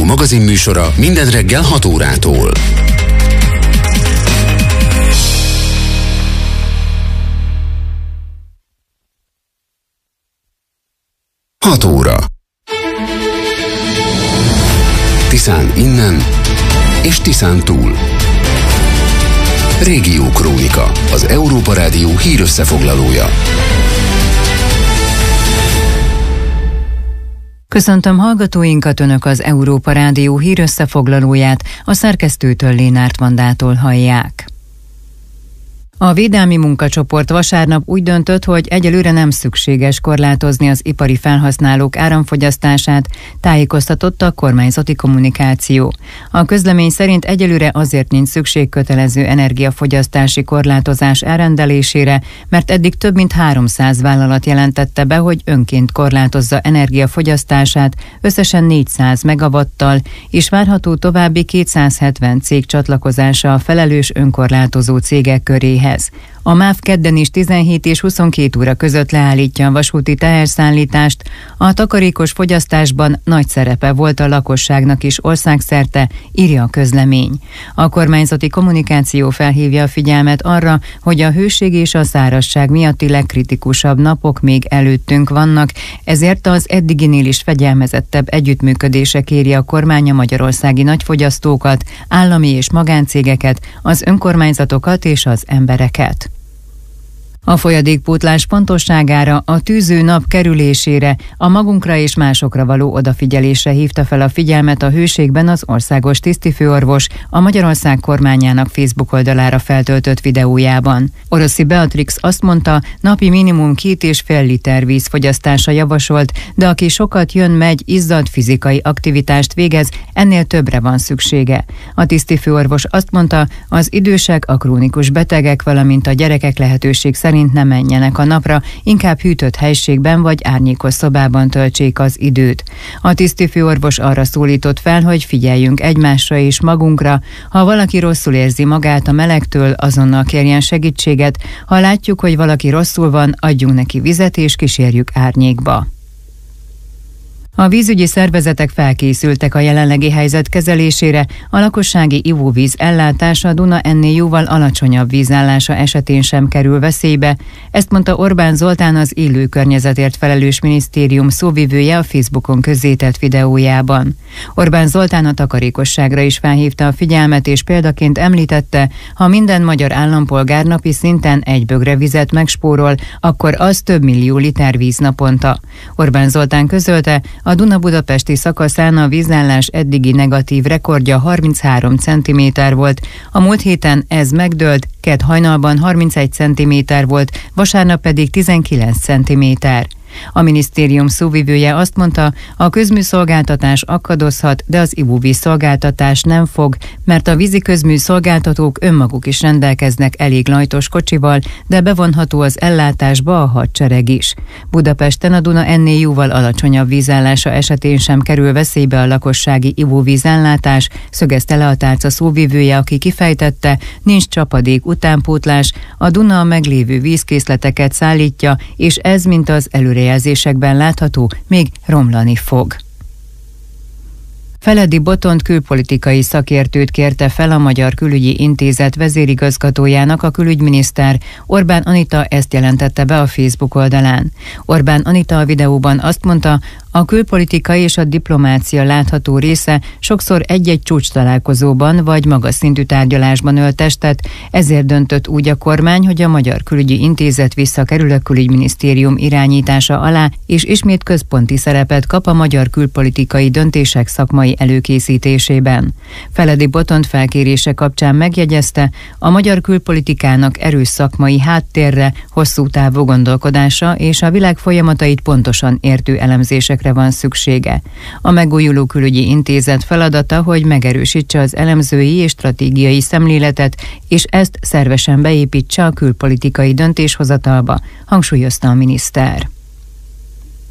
magazin műsora minden reggel 6 órától. Hat óra. Tiszán innen és Tiszán túl. Régiókrónika, az Európa Rádió hírösszefoglalója. Köszöntöm hallgatóinkat, Önök az Európa Rádió hírösszefoglalóját, a szerkesztőtől Lénárt Vandától hallják. A védelmi munkacsoport vasárnap úgy döntött, hogy egyelőre nem szükséges korlátozni az ipari felhasználók áramfogyasztását, tájékoztatott a kormányzati kommunikáció. A közlemény szerint egyelőre azért nincs szükség kötelező energiafogyasztási korlátozás elrendelésére, mert eddig több mint 300 vállalat jelentette be, hogy önként korlátozza energiafogyasztását összesen 400 megawattal, és várható további 270 cég csatlakozása a felelős önkorlátozó cégek köréhez. A MÁV kedden is 17 és 22 óra között leállítja a vasúti teherszállítást. A takarékos fogyasztásban nagy szerepe volt a lakosságnak is országszerte, írja a közlemény. A kormányzati kommunikáció felhívja a figyelmet arra, hogy a hőség és a szárazság miatti legkritikusabb napok még előttünk vannak, ezért az eddiginél is fegyelmezettebb együttműködésre kéri a kormány a magyarországi nagyfogyasztókat, állami és magáncégeket, az önkormányzatokat és az embereket. A folyadékpótlás pontosságára, a tűző nap kerülésére, a magunkra és másokra való odafigyelésre hívta fel a figyelmet a Hőségben az országos tisztifőorvos a Magyarország kormányának Facebook oldalára feltöltött videójában. Oroszi Beatrix azt mondta, napi minimum 2,5 liter víz fogyasztása javasolt, de aki sokat jön-megy, izzadt fizikai aktivitást végez, ennél többre van szüksége. A tisztifőorvos azt mondta, az idősek, a krónikus betegek, valamint a gyerekek lehetőség szerint nem menjenek a napra, inkább hűtött helységben vagy árnyékos szobában töltsék az időt. A tisztifőorvos arra szólított fel, hogy figyeljünk egymásra és magunkra. Ha valaki rosszul érzi magát a melegtől, azonnal kérjen segítséget. Ha látjuk, hogy valaki rosszul van, adjunk neki vizet és kísérjük árnyékba. A vízügyi szervezetek felkészültek a jelenlegi helyzet kezelésére, a lakossági ivóvíz ellátása a Duna ennél jóval alacsonyabb vízállása esetén sem kerül veszélybe. Ezt mondta Orbán Zoltán, az élő környezetért felelős minisztérium szóvivője a Facebookon közzétett videójában. Orbán Zoltán a takarékosságra is felhívta a figyelmet, és példaként említette, ha minden magyar állampolgár napi szinten egy bögre vizet megspórol, akkor az több millió liter víz naponta. Orbán Zoltán közölte, a Duna-budapesti szakaszán a vízállás eddigi negatív rekordja 33 cm volt, a múlt héten ez megdőlt, kedd hajnalban 31 cm volt, vasárnap pedig 19 cm. A minisztérium szóvivője azt mondta, a közműszolgáltatás akadozhat, de az ivóvíz szolgáltatás nem fog, mert a vízi közműszolgáltatók önmaguk is rendelkeznek elég lajtos kocsival, de bevonható az ellátásba a hadsereg is. Budapesten a Duna ennél jóval alacsonyabb vízállása esetén sem kerül veszélybe a lakossági ivóvízellátás, szögezte le a tárca szóvivője, aki kifejtette, nincs csapadék utánpótlás, a Duna a meglévő vízkészleteket szállítja, és ez, mint az előrejelzésekben látható, még romlani fog. Feledi Botont külpolitikai szakértőt kérte fel a Magyar Külügyi Intézet vezérigazgatójának a külügyminiszter. Orbán Anita ezt jelentette be a Facebook oldalán. Orbán Anita a videóban azt mondta, a külpolitika és a diplomácia látható része sokszor egy-egy csúcstalálkozóban vagy magas szintű tárgyalásban ölt testet, ezért döntött úgy a kormány, hogy a Magyar Külügyi Intézet visszakerül a Külügyminisztérium irányítása alá, és ismét központi szerepet kap a magyar külpolitikai döntések szakmai előkészítésében. Feledi Botont felkérése kapcsán megjegyezte, a magyar külpolitikának erős szakmai háttérre, hosszú távú gondolkodásra és a világ folyamatait pontosan értő elemzésekre van szüksége. A megújuló külügyi intézet feladata, hogy megerősítse az elemzői és stratégiai szemléletet, és ezt szervesen beépítse a külpolitikai döntéshozatalba, hangsúlyozta a miniszter.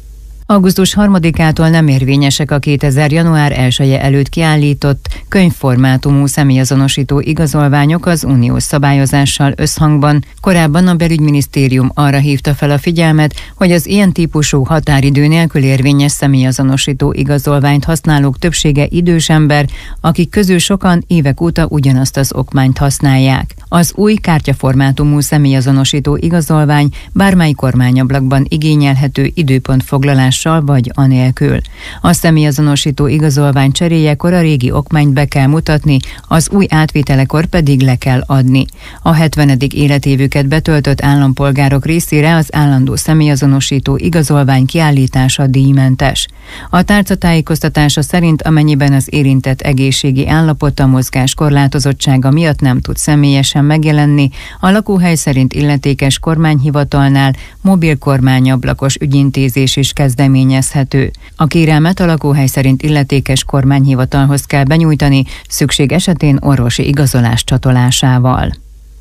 Augusztus 3-ától nem érvényesek a 2000. január 1-e előtt kiállított könyvformátumú személyazonosító igazolványok az uniós szabályozással összhangban. Korábban a belügyminisztérium arra hívta fel a figyelmet, hogy az ilyen típusú határidő nélkül érvényes személyazonosító igazolványt használók többsége idős ember, akik közül sokan évek óta ugyanazt az okmányt használják. Az új kártyaformátumú személyazonosító igazolvány bármely kormányablakban igényelhető időpontfoglalással vagy anélkül. A személyazonosító igazolvány cseréjekor a régi okmányt be kell mutatni, az új átvételekor pedig le kell adni. A 70. életévüket betöltött állampolgárok részére az állandó személyazonosító igazolvány kiállítása díjmentes. A tárca tájékoztatása szerint, amennyiben az érintett egészségi állapota, mozgás korlátozottsága miatt nem tud személyesen megjelenni, a lakóhely szerint illetékes kormányhivatalnál mobil kormányablakos ügyintézés is kezdeményezhető. A kérelmet a lakóhely szerint illetékes kormányhivatalhoz kell benyújtani, szükség esetén orvosi igazolás csatolásával.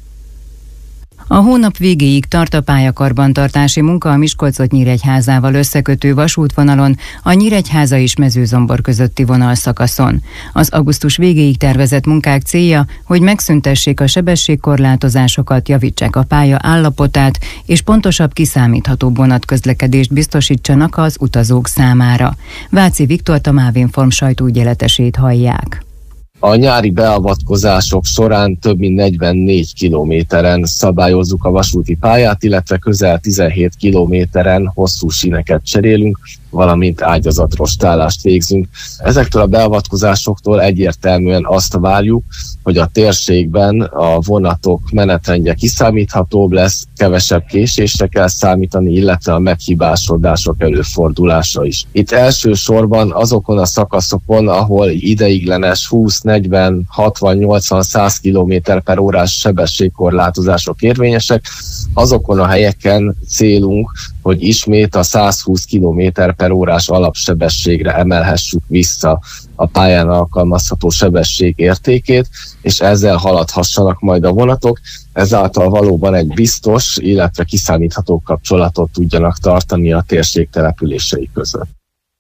A hónap végéig tart a pályakarbantartási munka a Miskolcot-Nyíregyházával összekötő vasútvonalon, a Nyíregyháza és Mezőzombor közötti vonalszakaszon. Az augusztus végéig tervezett munkák célja, hogy megszüntessék a sebességkorlátozásokat, javítsák a pálya állapotát, és pontosabb, kiszámíthatóbb vonatközlekedést biztosítsanak az utazók számára. Váci Viktor, a Mávinform sajtóügyeletesét hallják. A nyári beavatkozások során több mint 44 kilométeren szabályozzuk a vasúti pályát, illetve közel 17 kilométeren hosszú síneket cserélünk, valamint ágyazatrostálást végzünk. Ezektől a beavatkozásoktól egyértelműen azt várjuk, hogy a térségben a vonatok menetrendje kiszámíthatóbb lesz, kevesebb késésre kell számítani, illetve a meghibásodások előfordulása is. Itt elsősorban azokon a szakaszokon, ahol ideiglenes 20, 40, 60, 80, 100 km/h sebességkorlátozások érvényesek, azokon a helyeken célunk, hogy ismét a 120 km/h alapsebességre emelhessük vissza a pályán alkalmazható sebesség értékét, és ezzel haladhassanak majd a vonatok, ezáltal valóban egy biztos, illetve kiszámítható kapcsolatot tudjanak tartani a térség települései között.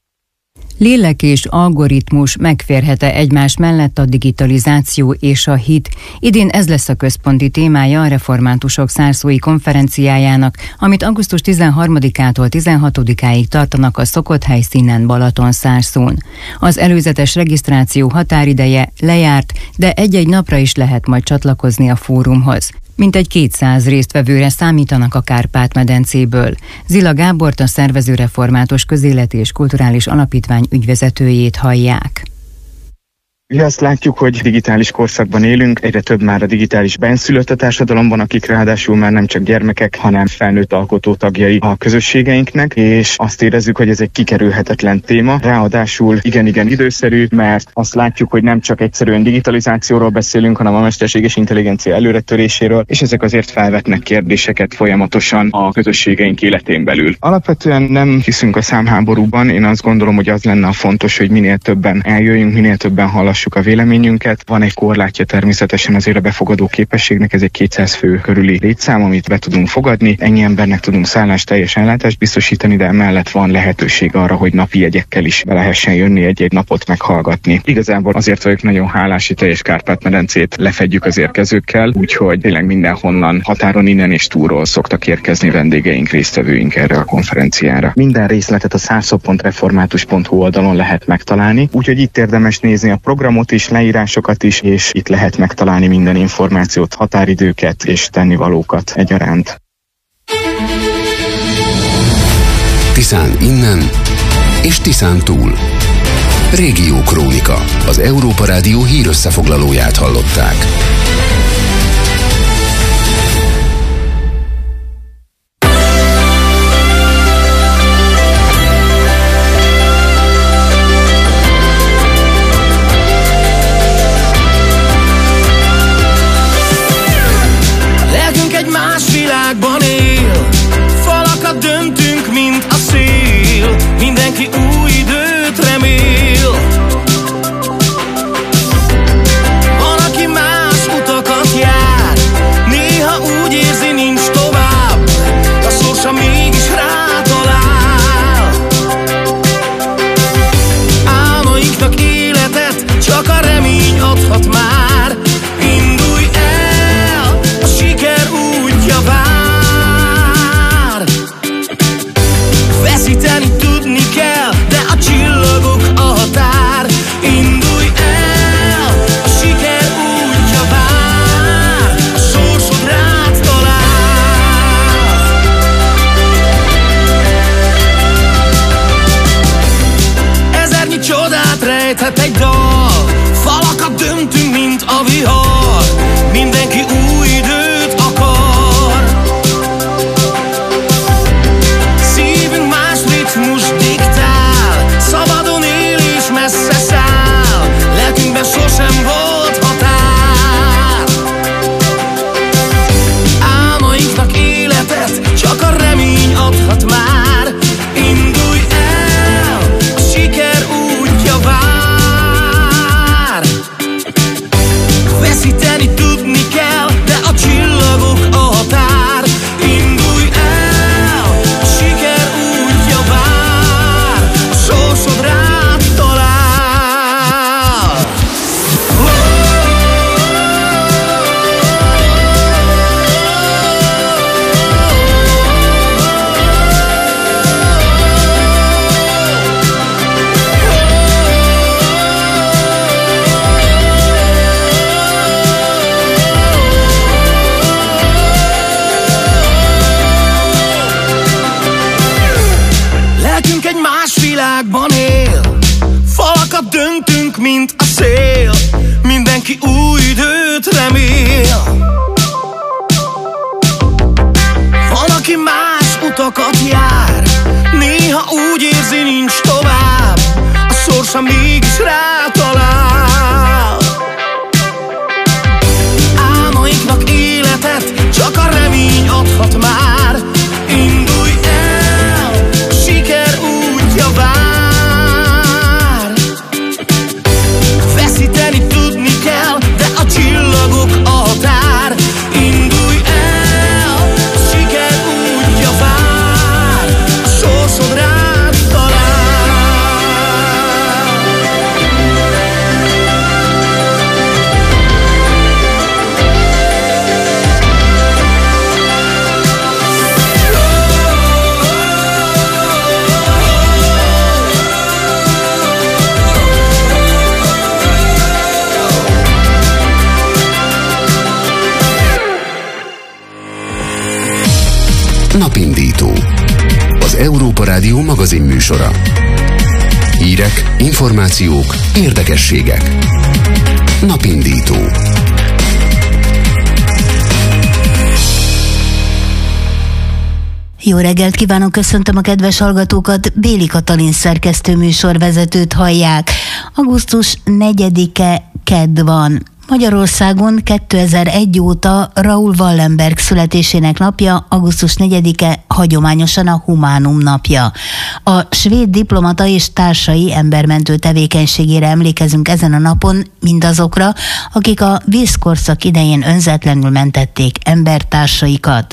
Lélek és algoritmus megférhet-e egymás mellett a digitalizáció és a hit? Idén ez lesz a központi témája a reformátusok szárszói konferenciájának, amit augusztus 13-ától 16-áig tartanak a szokott helyszínen Balatonszárszón. Az előzetes regisztráció határideje lejárt, de egy-egy napra is lehet majd csatlakozni a fórumhoz. Mintegy 200 résztvevőre számítanak a Kárpát-medencéből. Zila Gábort, a szervező református közéleti és kulturális alapítvány ügyvezetőjét hallják. Mi azt látjuk, hogy digitális korszakban élünk, egyre több már a digitális benszülött a társadalomban, akik ráadásul már nem csak gyermekek, hanem felnőtt alkotó tagjai a közösségeinknek, és azt érezzük, hogy ez egy kikerülhetetlen téma. Ráadásul igen időszerű, mert azt látjuk, hogy nem csak egyszerűen digitalizációról beszélünk, hanem a mesterséges intelligencia előretöréséről, és ezek azért felvetnek kérdéseket folyamatosan a közösségeink életén belül. Alapvetően nem hiszünk a számháborúban, én azt gondolom, hogy az lenne a fontos, hogy minél többen eljöjjünk, minél többen hallassuk a véleményünket. Van egy korlátja természetesen azért a befogadó képességnek, ez egy 200 fő körüli létszám, amit be tudunk fogadni. Ennyi embernek tudunk szállást, teljes ellátást biztosítani, de emellett van lehetőség arra, hogy napi jegyekkel is be lehessen jönni, egy-egy napot meghallgatni. Igazából azért vagyok nagyon hálás, hogy teljes Kárpát-medencét lefedjük az érkezőkkel, úgyhogy tényleg mindenhonnan, határon innen és túlról szoktak érkezni vendégeink, résztvevőink erre a konferenciára. Minden részletet a szárszó.református.hu oldalon lehet megtalálni, úgyhogy itt érdemes nézni a programot is, leírásokat is, és itt lehet megtalálni minden információt, határidőket és tennivalókat egyaránt. Tiszán innen és Tiszán túl. Régiókrónika. Az Európa Rádió hírösszefoglalóját hallották. Mindenki új időt remél. Van, aki más utakat élet egy dal, falakat döntünk, mint a vihar. Mindenki új időt akar. Szívünk más ritmus diktál, szabadon él és messze száll. Lelkünkben sosem volt határ. Álmainknak életet csak a remény adhat már. Indulj el, a siker útja vár. Veszíteni tudni kell, de a csillagok a határ. Indulj el, a siker útja vár. A sorsod rád talál. Lelkünk egy más világban él, falakat döntünk, mint a szél. Mindenki új időt remél. Van, aki más utakat jár, néha úgy érzi, nincs tovább, a sorsa mégis rátalál. Álmainknak életet csak a remény adhat már. Indulj el, a siker útja vár. Veszíteni tudni kell, de a csillagok a határ. Indulj el, a siker útja vár. A sorsod rád talál. Napindító. Az Európa Rádió magazin műsora. Hírek, információk, érdekességek. Napindító. Jó reggelt kívánok, köszöntöm a kedves hallgatókat, Béli Katalin szerkesztő műsorvezetőt hallják. Augusztus 4-e kedd van. Magyarországon 2001 óta Raoul Wallenberg születésének napja, augusztus 4-e hagyományosan a Humánum napja. A svéd diplomata és társai embermentő tevékenységére emlékezünk ezen a napon mindazokra, akik a vízkorszak idején önzetlenül mentették embertársaikat.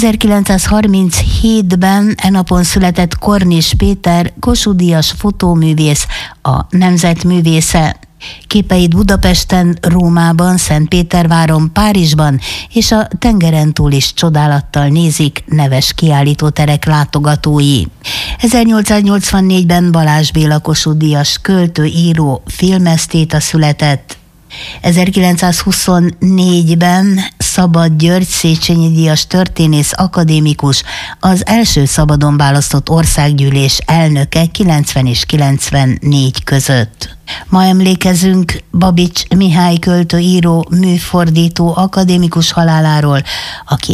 1937-ben e napon született Kornis Péter, Kossuth-díjas fotóművész, a nemzet művésze. Képeit Budapesten, Rómában, Szentpéterváron, Párizsban és a tengeren túl is csodálattal nézik neves kiállítóterek látogatói. 1884-ben Balázs Béla Kossuth-díjas költő, író, filmesztéta született. 1924-ben Szabad György Széchenyi díjas történész, akadémikus, az első szabadon választott országgyűlés elnöke 90 és 94 között. Ma emlékezünk Babics Mihály költő, író, műfordító, akadémikus haláláról, aki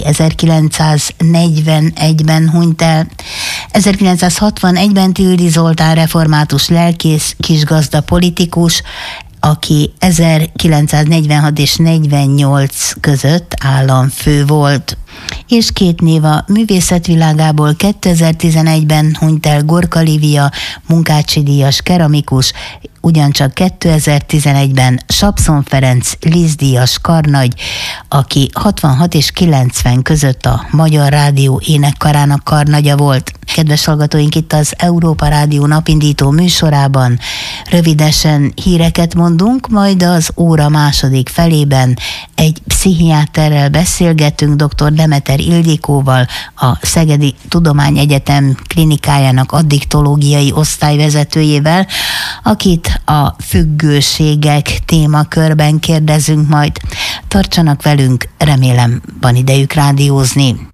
1941-ben hunyt el. 1961-ben Tildy Zoltán református lelkész, kisgazda, politikus, aki 1946 és 48 között államfő volt. És két név a művészetvilágából: 2011-ben hunyt el Gorka Lívia, Munkácsi díjas keramikus, ugyancsak 2011-ben Sapszon Ferenc, Liszt-díjas karnagy, aki 66 és 90 között a Magyar Rádió énekkarának karnagya volt. Kedves hallgatóink, itt az Európa Rádió napindító műsorában rövidesen híreket mondunk, majd az óra második felében egy pszichiáterrel beszélgetünk, dr. Demeter Ildikóval, a Szegedi Tudományegyetem klinikájának addiktológiai osztályvezetőjével, akit a függőségek témakörben kérdezünk majd. Tartsanak velünk, remélem van idejük rádiózni.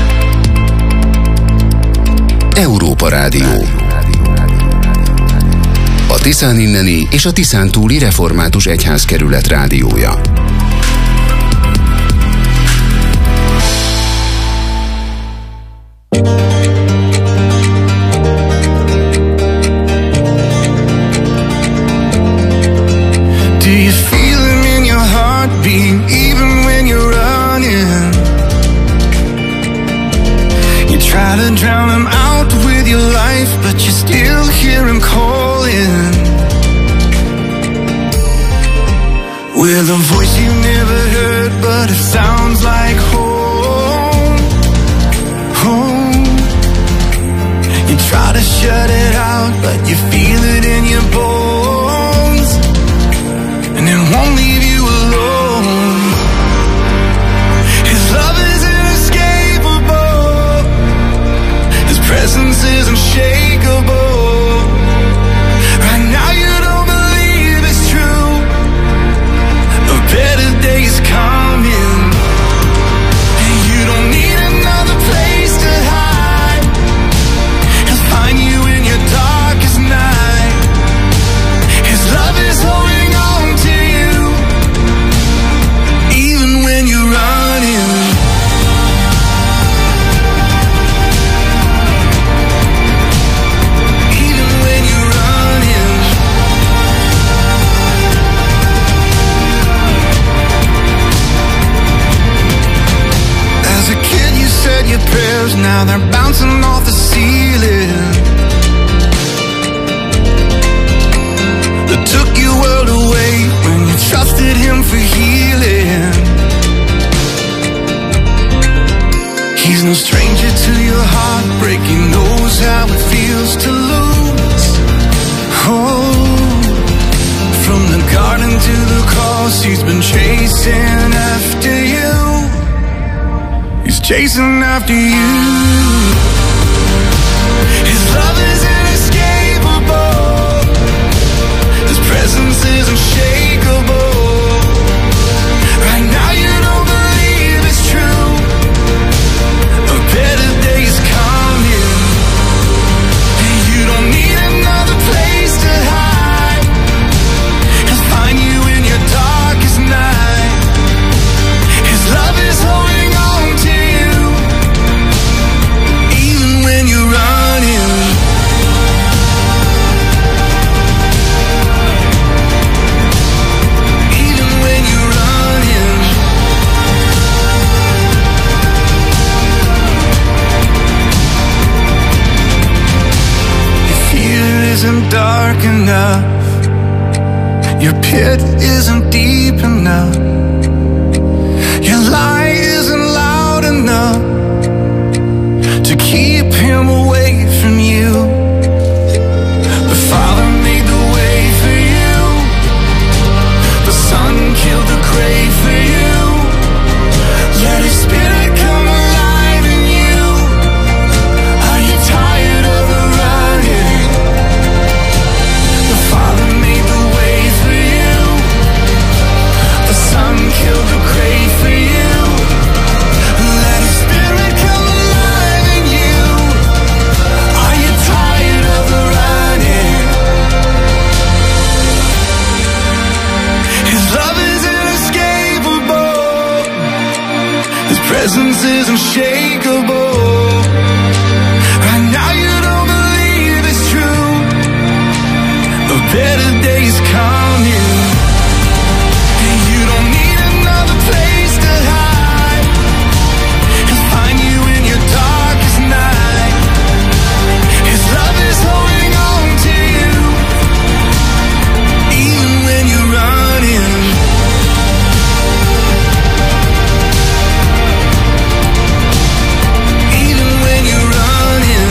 Európa Rádió. Tiszán inneni és a Tiszántúli Református Egyházkerület rádiója. Do you feel it in your heartbeat even when you're running? You try to drown him out with your life, but you still hear him calling. With a voice you've never heard, but it sounds like home, home. You try to shut it out, but you feel it in your bones, and it won't leave you alone. His love is inescapable, His presence is unshakable. Right now you don't believe it's true. A better day is coming, and you don't need another place to hide. He'll find you in your darkest night. His love is holding on to you, even when you're running. Even when you're running. As a kid you said your prayers, now they're bouncing off the ceiling. That took your world away when you trusted Him for healing. He's no stranger to your heartbreak, He knows how it feels to lose. Oh, from the garden to the cross, He's been chasing after you. He's chasing after you. His love is inescapable, His presence is unshakable. Right now you don't believe it's true. A better day is coming, and you don't need another place to hide. He'll find you in your darkest night. His love is holding on to you, even when you're running. Even when you're running. Your fear isn't dark enough, your pit isn't deep enough, your lie isn't loud enough to keep Him away from you. The Father made the way for you, the Son killed the grave for you. Let His Spirit come alive in you. Are you tired of the running? The Father made the way for you, the Son killed the grave for you. Let His Spirit come alive in you. Are you tired of the running? His love is inescapable, His presence is unshakable. Right now you don't believe it's true. A better day is coming, and you don't need another place to hide. He'll find you in your darkest night. His love is holding on to you, even when you're running. Even when you're running.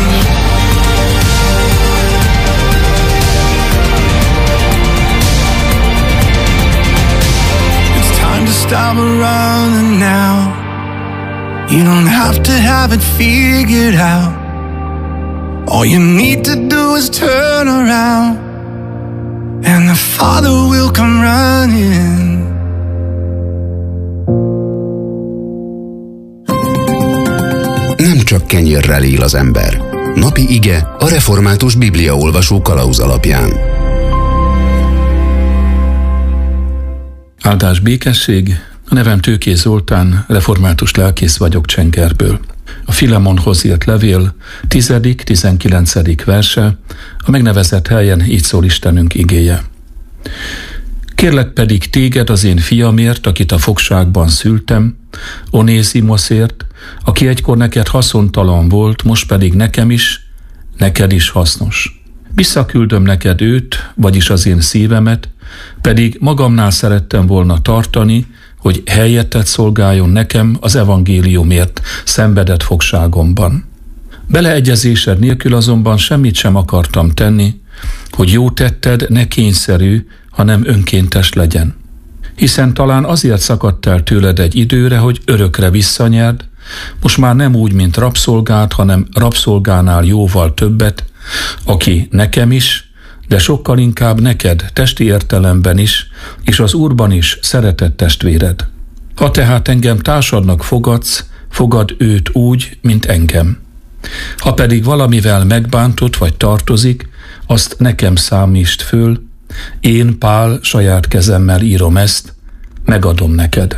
It's time to stop running now. You don't have to have it figured out. All you need to do is turn around, and the Father will come running. Nem csak kenyérrel él az ember. Napi ige a Református Bibliaolvasó kalauz alapján. Áldás békesség, a nevem Tőkés Zoltán, református lelkész vagyok Csengerből. A Filemonhoz írt levél 10.-19. verse, a megnevezett helyen így szól Istenünk igéje. Kérlek pedig téged az én fiamért, akit a fogságban szültem, Onézimoszért, aki egykor neked haszontalan volt, most pedig neked is hasznos. Visszaküldöm neked őt, vagyis az én szívemet, pedig magamnál szerettem volna tartani, hogy helyettet szolgáljon nekem az evangéliumért szenvedett fogságomban. Beleegyezésed nélkül azonban semmit sem akartam tenni, hogy jó tetted ne kényszerű, hanem önkéntes legyen. Hiszen talán azért szakadt el tőled egy időre, hogy örökre visszanyerd, most már nem úgy, mint rabszolgát, hanem rabszolgánál jóval többet, aki nekem is, de sokkal inkább neked testi értelemben is, és az Úrban is szeretett testvéred. Ha tehát engem társadnak fogadsz, fogad őt úgy, mint engem. Ha pedig valamivel megbántott vagy tartozik, azt nekem számítsd föl, én, Pál, saját kezemmel írom ezt, megadom neked.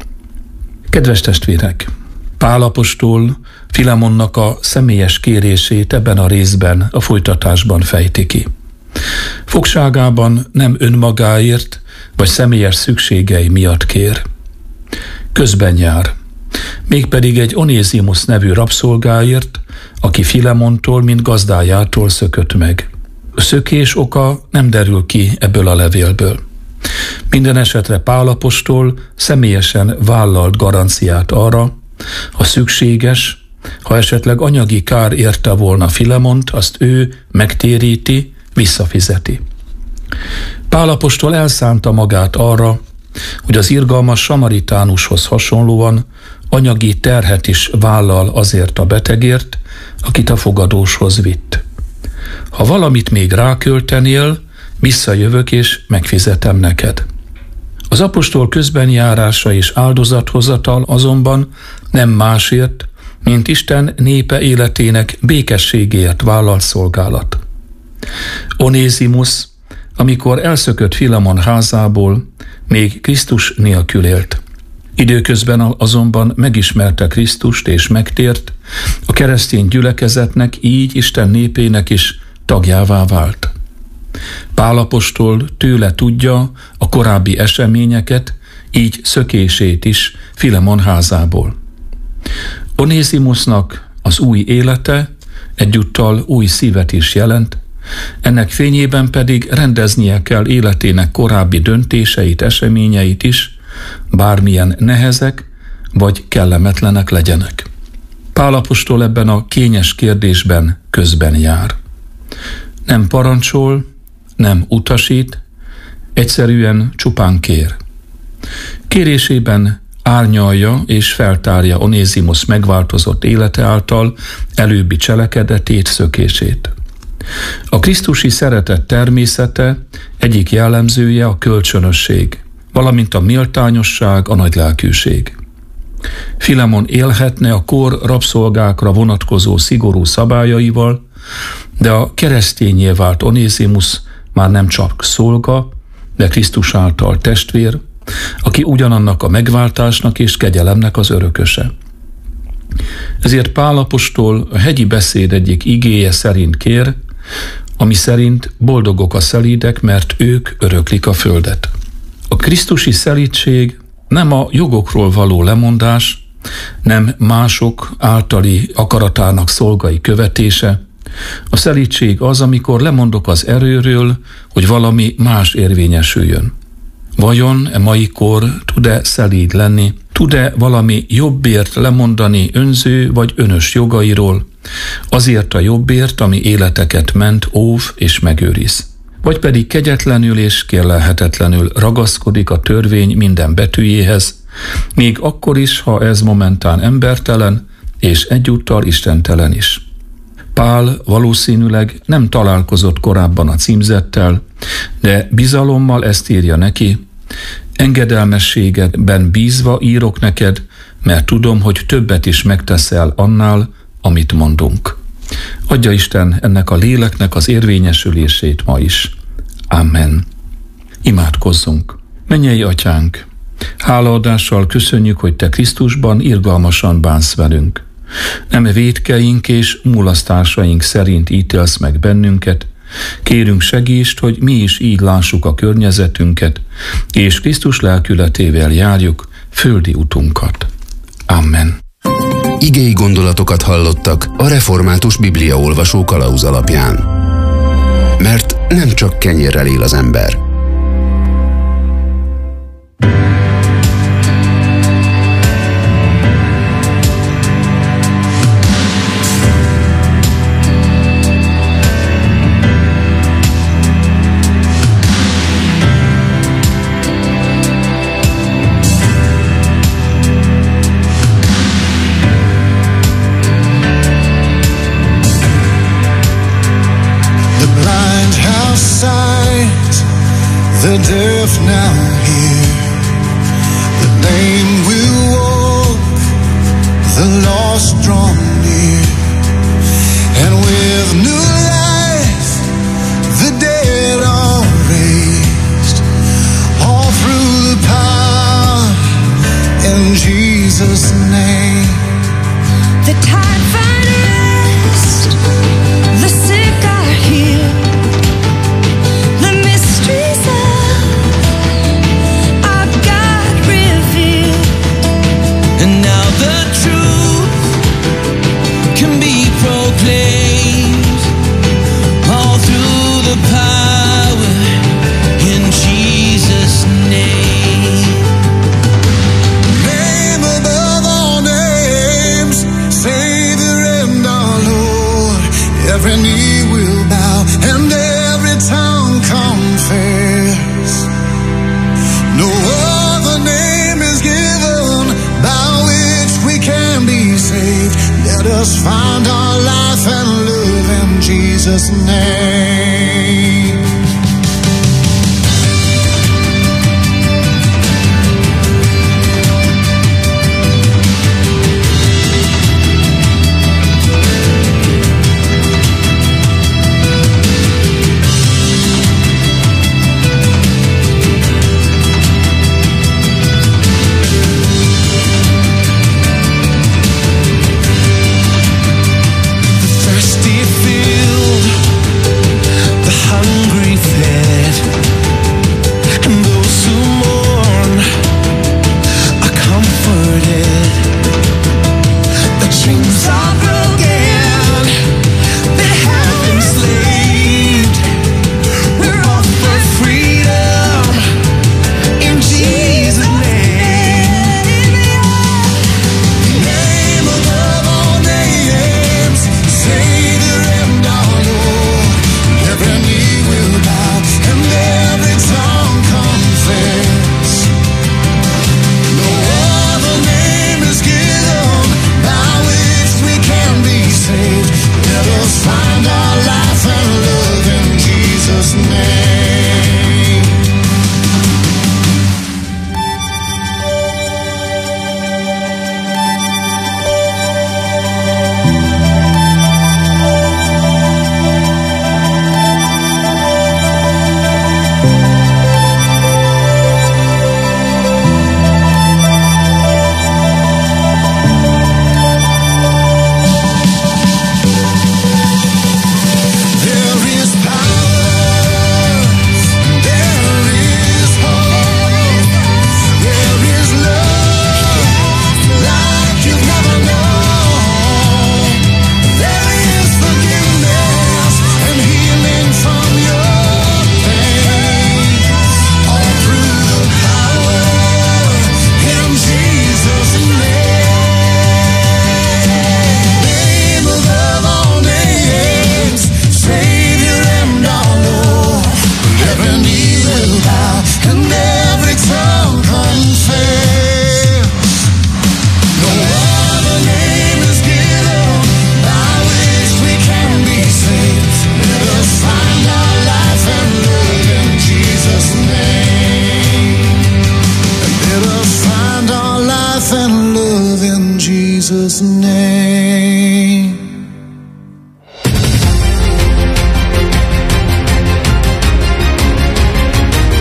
Kedves testvérek! Pál apostol Filemonnak a személyes kérését ebben a részben, a folytatásban fejti ki. Fogságában nem önmagáért, vagy személyes szükségei miatt kér. Közben jár, mégpedig egy Onézimusz nevű rabszolgáért, aki Filemontól, mint gazdájától szökött meg. A szökés oka nem derül ki ebből a levélből. Minden esetre Pál apostol személyesen vállalt garanciát arra, ha szükséges, ha esetleg anyagi kár érte volna Filemont, azt ő megtéríti, visszafizeti. Pál apostol elszánta magát arra, hogy az irgalmas samaritánushoz hasonlóan anyagi terhet is vállal azért a betegért, akit a fogadóshoz vitt. Ha valamit még ráköltenél, visszajövök és megfizetem neked. Az apostol közbenjárása és áldozathozatal azonban nem másért, mint Isten népe életének békességért vállalt szolgálat. Onézimusz, amikor elszökött Filemon házából, még Krisztus nélkül élt. Időközben azonban megismerte Krisztust és megtért, a keresztény gyülekezetnek, így Isten népének is tagjává vált. Pál apostol tőle tudja a korábbi eseményeket, így szökését is Filemon házából. Onézimusznak az új élete egyúttal új szívet is jelent, ennek fényében pedig rendeznie kell életének korábbi döntéseit, eseményeit is, bármilyen nehezek vagy kellemetlenek legyenek. Pál apostol ebben a kényes kérdésben közben jár. Nem parancsol, nem utasít, egyszerűen csupán kér. Kérésében árnyalja és feltárja Onézimusz megváltozott élete által előbbi cselekedetét, szökését. A krisztusi szeretet természete egyik jellemzője a kölcsönösség, valamint a méltányosság, a nagylelkűség. Filemon élhetne a kor rabszolgákra vonatkozó szigorú szabályaival, de a keresztényé vált Onézimusz már nem csak szolga, de Krisztus által testvér, aki ugyanannak a megváltásnak és kegyelemnek az örököse. Ezért Pál apostol a hegyi beszéd egyik igéje szerint kér, ami szerint boldogok a szelídek, mert ők öröklik a földet. A krisztusi szelídség nem a jogokról való lemondás, nem mások általi akaratának szolgai követése. A szelídség az, amikor lemondok az erőről, hogy valami más érvényesüljön. Vajon e mai kor tud-e szelíd lenni? Tud-e valami jobbért lemondani önző vagy önös jogairól, azért a jobbért, ami életeket ment, óv és megőriz? Vagy pedig kegyetlenül és kérlelhetetlenül ragaszkodik a törvény minden betűjéhez, még akkor is, ha ez momentán embertelen és egyúttal istentelen is. Pál valószínűleg nem találkozott korábban a címzettel, de bizalommal ezt írja neki: engedelmességedben bízva írok neked, mert tudom, hogy többet is megteszel annál, amit mondunk. Adja Isten ennek a léleknek az érvényesülését ma is. Amen. Imádkozzunk. Mennyei Atyánk, hálaadással köszönjük, hogy Te Krisztusban irgalmasan bánsz velünk. Nem vétkeink és mulasztásaink szerint ítélsz meg bennünket. Kérünk segítsd, hogy mi is így lássuk a környezetünket, és Krisztus lelkületével járjuk földi utunkat. Amen. Igei gondolatokat hallottak a Református Bibliaolvasó kalauz alapján. Mert nem csak kenyérrel él az ember. The deaf now hear, the lame will walk, the lost drawn near, and with new life the dead are raised, all through the power in Jesus' name. The tide find rest, the sick are healed, the mysteries and now the truth can be proclaimed all through the power in Jesus' name. Name above all names, Savior and our Lord. Every knee will bow and every tongue confess. No other name is given by which we can be saved. Let us find our life and live in Jesus' name.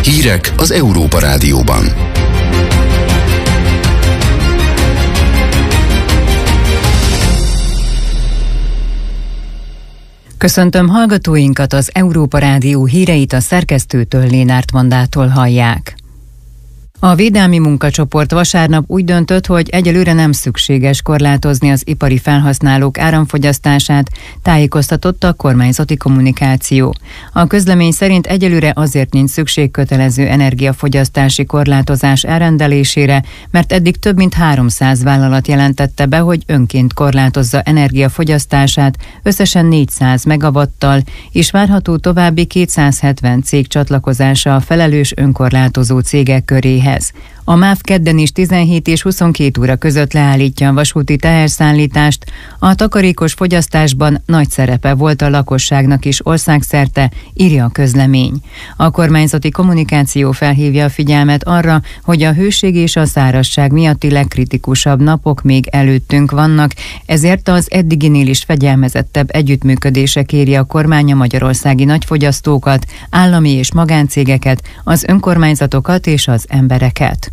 Hírek az Európa Rádióban. Köszöntöm hallgatóinkat, az Európa Rádió híreit a szerkesztőtől, Lénárt Vandától hallják. A Védelmi Munkacsoport vasárnap úgy döntött, hogy egyelőre nem szükséges korlátozni az ipari felhasználók áramfogyasztását, tájékoztatott a kormányzati kommunikáció. A közlemény szerint egyelőre azért nincs szükség kötelező energiafogyasztási korlátozás elrendelésére, mert eddig több mint 300 vállalat jelentette be, hogy önként korlátozza energiafogyasztását összesen 400 megawattal, és várható további 270 cég csatlakozása a felelős önkorlátozó cégek köréhez. A MÁV kedden is 17 és 22 óra között leállítja a vasúti teherszállítást. A takarékos fogyasztásban nagy szerepe volt a lakosságnak is országszerte, írja a közlemény. A kormányzati kommunikáció felhívja a figyelmet arra, hogy a hőség és a szárazság miatti legkritikusabb napok még előttünk vannak, ezért az eddiginél is fegyelmezettebb együttműködésre kéri a kormány a magyarországi nagyfogyasztókat, állami és magáncégeket, az önkormányzatokat és az embereket.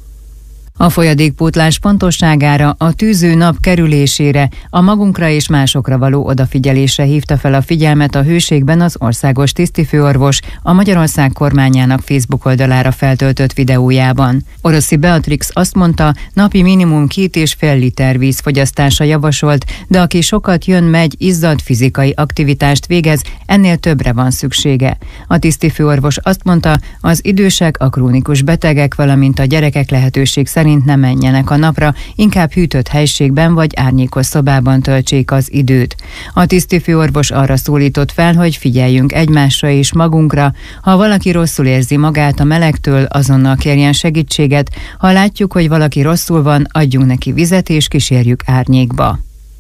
A folyadékpótlás pontosságára, a tűző nap kerülésére, a magunkra és másokra való odafigyelésre hívta fel a figyelmet a Hőségben az országos tisztifőorvos a Magyarország kormányának Facebook oldalára feltöltött videójában. Oroszi Beatrix azt mondta, napi minimum 2,5 liter víz fogyasztása javasolt, de aki sokat jön-megy, izzad, fizikai aktivitást végez, ennél többre van szüksége. A tisztifőorvos azt mondta, az idősek, a krónikus betegek, valamint a gyerekek lehetőség szerint nem menjenek a napra, inkább hűtött helységben vagy árnyékos szobában töltsék az időt. A tisztifőorvos arra szólított fel, hogy figyeljünk egymásra és magunkra. Ha valaki rosszul érzi magát a melegtől, azonnal kérjen segítséget. Ha látjuk, hogy valaki rosszul van, adjunk neki vizet és kísérjük árnyékba.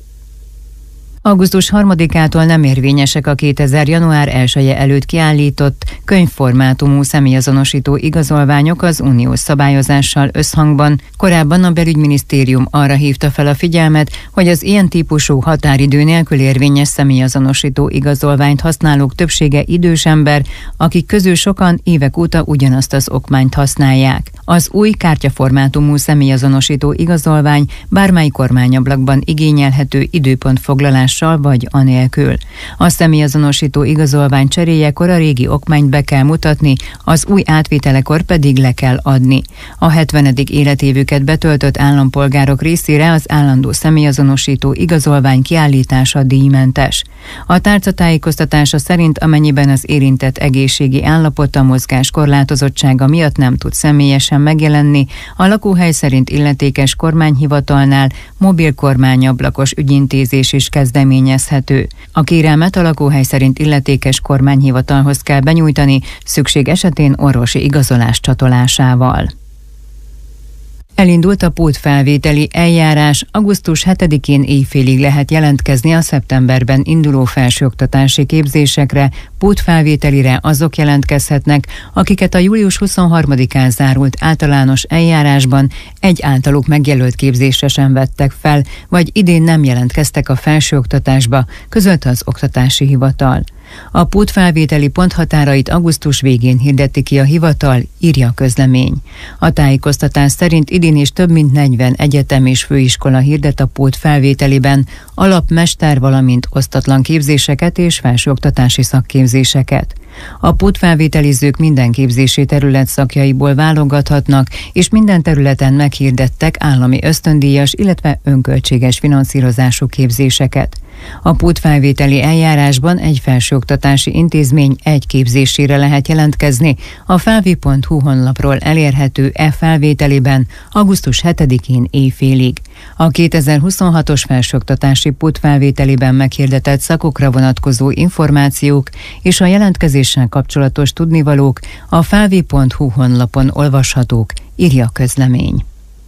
Augusztus 3-ától nem érvényesek a 2000. január 1-e előtt kiállított könyvformátumú személyazonosító igazolványok az uniós szabályozással összhangban. Korábban a belügyminisztérium arra hívta fel a figyelmet, hogy az ilyen típusú határidő nélkül érvényes személyazonosító igazolványt használók többsége idős ember, akik közül sokan évek óta ugyanazt az okmányt használják. Az új kártyaformátumú személyazonosító igazolvány bármely kormányablakban igényelhető időpontfoglalással vagy anélkül. A személyazonosító igazolvány cseréjekor a régi okmányt be kell mutatni, az új átvételekor pedig le kell adni. A 70. életévüket betöltött állampolgárok részére az állandó személyazonosító igazolvány kiállítása díjmentes. A tárca tájékoztatása szerint, amennyiben az érintett egészségi állapota, mozgás korlátozottsága miatt nem tud személyesen megjelenni, a lakóhely szerint illetékes kormányhivatalnál mobil kormányablakos ügyintézés is kezdeményezhető. A kérelmet a lakóhely szerint illetékes kormányhivatalhoz kell benyújtani, szükség esetén orvosi igazolás csatolásával. Elindult a pótfelvételi eljárás, augusztus 7-én éjfélig lehet jelentkezni a szeptemberben induló felsőoktatási képzésekre. Pótfelvételire azok jelentkezhetnek, akiket a július 23-án zárult általános eljárásban egy általuk megjelölt képzésre sem vettek fel, vagy idén nem jelentkeztek a felsőoktatásba, közölte az Oktatási Hivatal. A pótfelvételi ponthatárait augusztus végén hirdeti ki a hivatal, írja a közlemény. A tájékoztatás szerint idén is több mint 40 egyetem és főiskola hirdet a pótfelvételiben alap, mester, valamint osztatlan képzéseket és felsőoktatási szakképzéseket. A pótfelvételizők minden képzési terület szakjaiból válogathatnak, és minden területen meghirdettek állami ösztöndíjas, illetve önköltséges finanszírozású képzéseket. A pótfelvételi eljárásban egy felsőoktatási intézmény egy képzésére lehet jelentkezni, a felvi.hu honlapról elérhető felvételiben augusztus 7-én éjfélig. A 2026-os felsőoktatási pótfelvételiben meghirdetett szakokra vonatkozó információk és a jelentkezéssel kapcsolatos tudnivalók a felvi.hu honlapon olvashatók, írja a közlemény.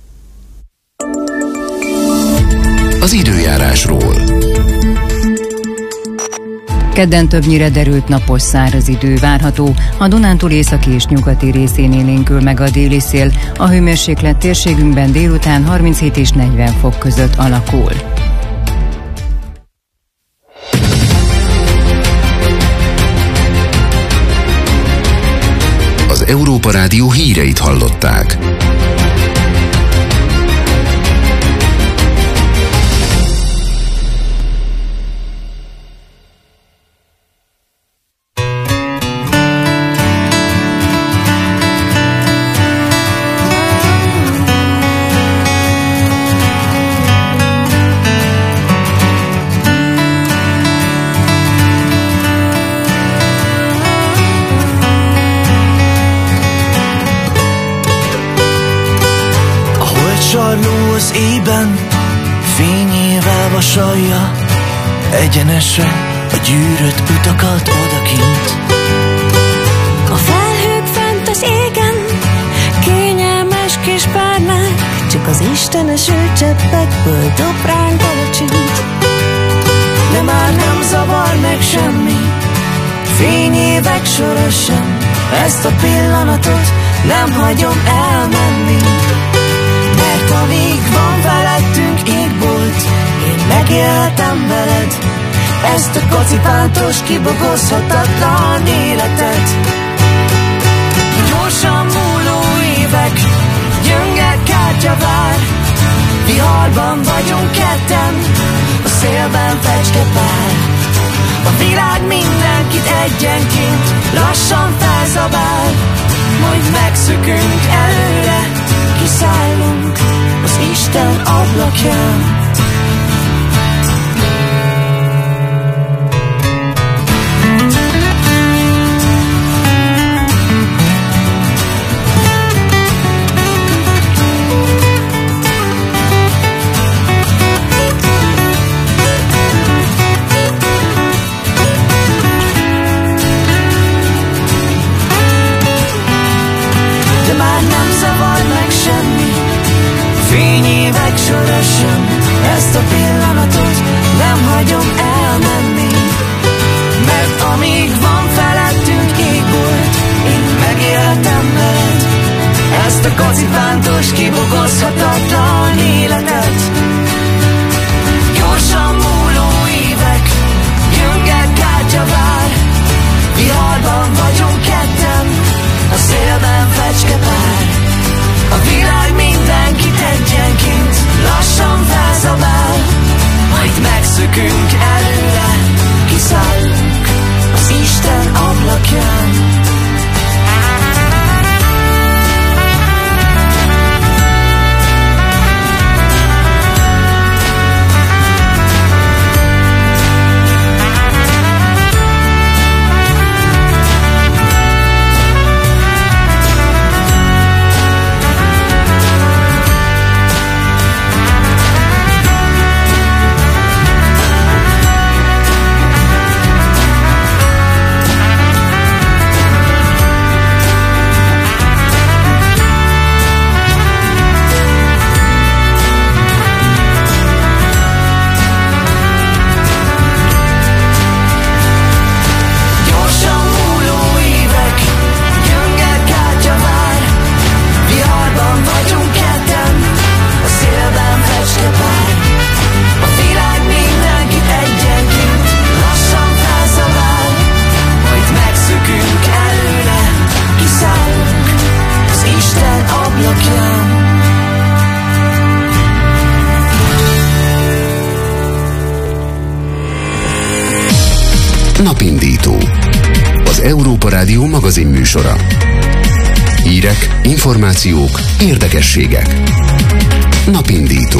Az időjárásról. Kedden többnyire derült napos száraz idő várható, a Dunántúl északi és nyugati részén élénkül meg a déli szél, a hőmérséklet térségünkben délután 37 és 40 fok között alakul. Az Európa Rádió híreit hallották. Az ében fényével vasalja egyenesre a gyűrött utakat odakint. A felhők fent az égen, kényelmes kis párnák, csak az istenes cseppekből dob ránk alacsint. De már nem zavar meg semmi, fényévek sora sem, ezt a pillanatot nem hagyom elmenni. Mert amíg van felettünk égbolt, én megéltem veled ezt a kocipántos, kibogozhatatlan életet. Gyorsan múló évek, gyönge kártya vár, viharban vagyunk ketten, a szélben fecskepár. A világ mindenkit egyenként lassan felzabál, majd megszökünk előre, kiszállunk az Isten ablakján. Fényévek sora sem, ezt a pillanatot nem hagyom elmenni. Mert amíg van felettünk égbolt, én megéltem veled ezt a kocipántos, kibogozhatatlan életet. Gyorsan múló évek, gyönge kártya vár, viharban vagyunk ketten, a szélben fecskepár. A világ mindenkit egyenként lassan felzabál, majd megszökünk előre, kiszállunk az Isten ablakján. Napindító. Az Európa Rádió magazin műsora. Hírek, információk, érdekességek. Napindító.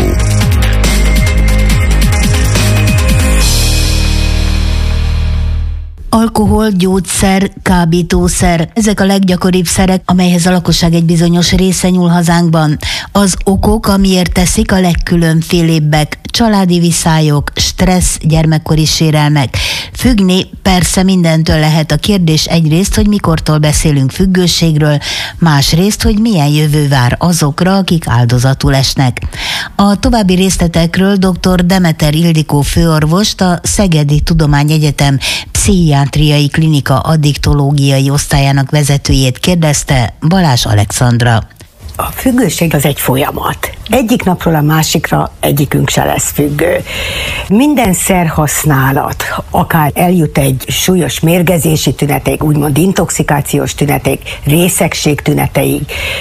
Alkohol, gyógyszer, kábítószer. Ezek a leggyakoribb szerek, amelyhez a lakosság egy bizonyos része nyúl hazánkban. Az okok, amiért teszik, a legkülönfélébbek. Családi viszályok, stressz, gyermekkori sérelmek. Függni persze mindentől lehet. A kérdés egyrészt, hogy mikortól beszélünk függőségről, másrészt, hogy milyen jövő vár azokra, akik áldozatul esnek. A további részletekről dr. Demeter Ildikó főorvost, a Szegedi Tudományegyetem pszichiátriai klinika addiktológiai osztályának vezetőjét kérdezte Balázs Alexandra. A függőség az egy folyamat. Egyik napról a másikra egyikünk se lesz függő. Minden szerhasználat, akár eljut egy súlyos mérgezési tüneteig, úgymond intoxikációs tüneteig, részegség tüneteig,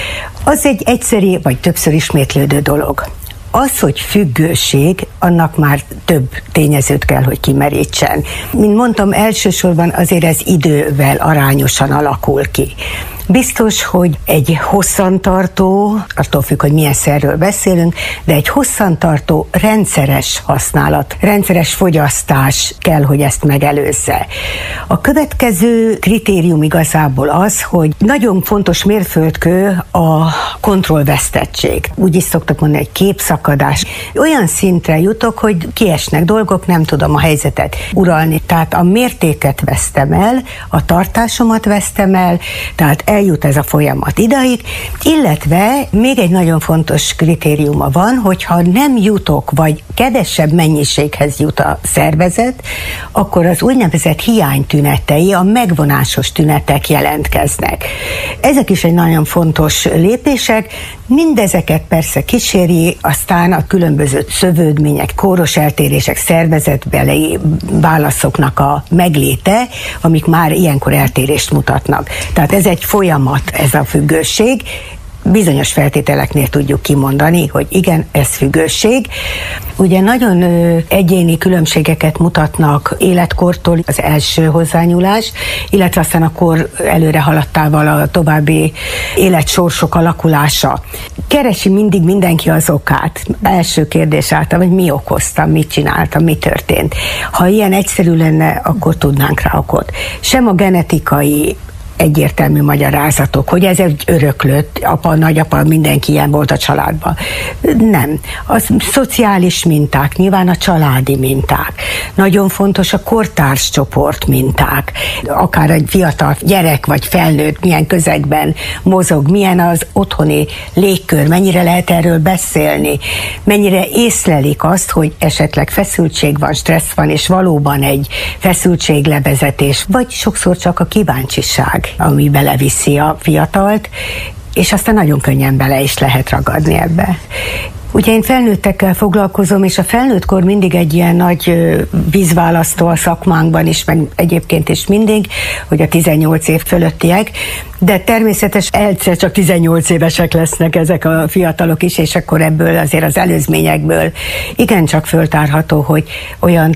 az egy egyszeri vagy többször ismétlődő dolog. Az, hogy függőség, annak már több tényezőt kell, hogy kimerítsen. Mint mondtam, elsősorban azért ez idővel arányosan alakul ki. Biztos, hogy egy hosszantartó, attól függ, hogy milyen szerről beszélünk, de egy hosszantartó rendszeres használat, rendszeres fogyasztás kell, hogy ezt megelőzze. A következő kritérium igazából az, hogy nagyon fontos mérföldkő a kontrollvesztettség. Úgy is szoktak mondani, egy képszakadás. Olyan szintre jutok, hogy kiesnek dolgok, nem tudom a helyzetet uralni. Tehát a mértéket vesztem el, a tartásomat vesztem el, tehát eljut ez a folyamat idáig, illetve még egy nagyon fontos kritériuma van, hogyha nem jutok, vagy kevesebb mennyiséghez jut a szervezet, akkor az úgynevezett hiánytünetei, a megvonásos tünetek jelentkeznek. Ezek is egy nagyon fontos lépések, mindezeket persze kíséri, aztán a különböző szövődmények, kóros eltérések, szervezetbeli válaszoknak a megléte, amik már ilyenkor eltérést mutatnak. Tehát ez egy folyamat, ez a függőség. Bizonyos feltételeknél tudjuk kimondani, hogy igen, ez függőség. Ugye nagyon egyéni különbségeket mutatnak életkortól az első hozzányúlás, illetve aztán a kor előre haladtával a további életsorsok alakulása. Keresi mindig mindenki az okát. Első kérdés által, hogy mi okozta, mit csináltam, mi történt. Ha ilyen egyszerű lenne, akkor tudnánk rá okot. Sem a genetikai egyértelmű magyarázatok, hogy ez egy öröklött, apa, nagyapa, mindenki ilyen volt a családban. Nem. A szociális minták, nyilván a családi minták. Nagyon fontos a kortárs csoport minták. Akár egy fiatal gyerek vagy felnőtt milyen közegben mozog, milyen az otthoni légkör, mennyire lehet erről beszélni, mennyire észlelik azt, hogy esetleg feszültség van, stressz van, és valóban egy feszültséglevezetés, vagy sokszor csak a kíváncsiság, ami beleviszi a fiatalt, és aztán nagyon könnyen bele is lehet ragadni ebbe. Ugye én felnőttekkel foglalkozom, és a felnőttkor mindig egy ilyen nagy vízválasztó a szakmánkban is, meg egyébként is mindig, hogy a 18 év fölöttiek, de természetesen egyszer csak 18 évesek lesznek ezek a fiatalok is, és akkor ebből azért az előzményekből igencsak föltárható, hogy olyan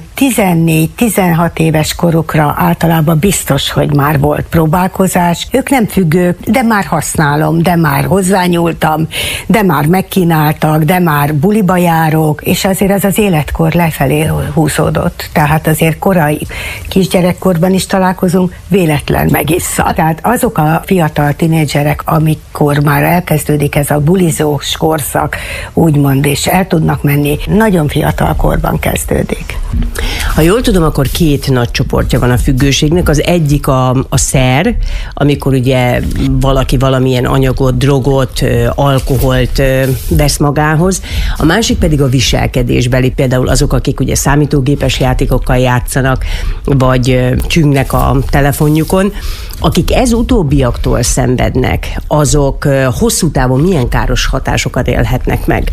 14-16 éves korukra általában biztos, hogy már volt próbálkozás. Ők nem függők, de már használom, de már hozzányúltam, de már megkínáltak, de már buliba járok, és azért az életkor lefelé húzódott. Tehát azért korai kisgyerekkorban is találkozunk, véletlen megissza. Tehát azok a fiatal tinédzserek, amikor már elkezdődik ez a bulizós korszak, úgymond, és el tudnak menni, nagyon fiatal korban kezdődik. Ha jól tudom, akkor két nagy csoportja van a függőségnek. Az egyik a szer, amikor ugye valaki valamilyen anyagot, drogot, alkoholt vesz magához. A másik pedig a viselkedésbeli, például azok, akik ugye számítógépes játékokkal játszanak, vagy csüngnek a telefonjukon. Akik ez utóbbiaktól szenvednek, azok hosszú távon milyen káros hatásokat élhetnek meg?